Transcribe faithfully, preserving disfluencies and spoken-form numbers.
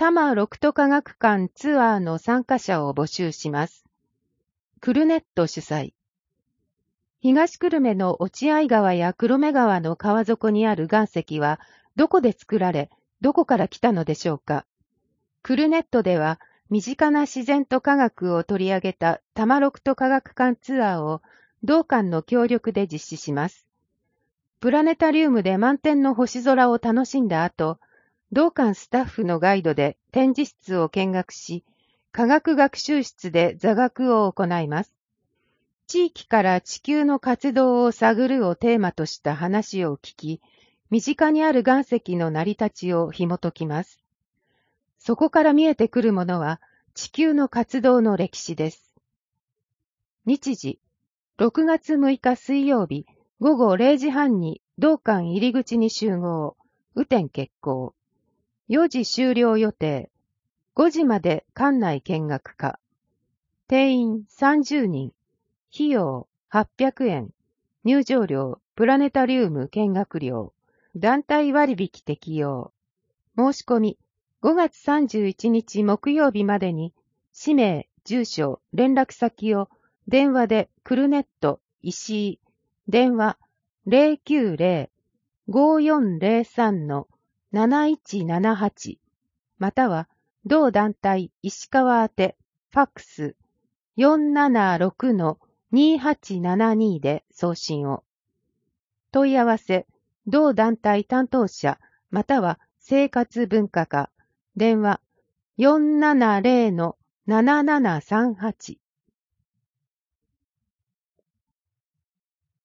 多摩六都科学館ツアーの参加者を募集します。クルネット主催。東久留米の落合川や黒目川の川底にある岩石はどこで作られ、どこから来たのでしょうか。クルネットでは身近な自然と科学を取り上げた多摩六都科学館ツアーを同館の協力で実施します。プラネタリウムで満天の星空を楽しんだ後、同館スタッフのガイドで展示室を見学し、科学学習室で座学を行います。地域から地球の活動を探るをテーマとした話を聞き、身近にある岩石の成り立ちを紐解きます。そこから見えてくるものは地球の活動の歴史です。日時、ろくがつむいか水曜日ごごれいじはんに同館入り口に集合、雨天決行。よじ終了予定。ごじまで館内見学可。定員さんじゅうにん。費用はっぴゃくえん。入場料プラネタリウム見学料。団体割引適用。申し込みごがつさんじゅういちにち木曜日までに氏名、住所、連絡先を電話でクルネット石井電話 ゼロきゅうゼロ ごよんゼロさん なないちななはち または同団体石川宛てファックス よんななろく にはちななに で送信を。問い合わせ同団体担当者または生活文化課電話 よんななゼロ ななななさんはち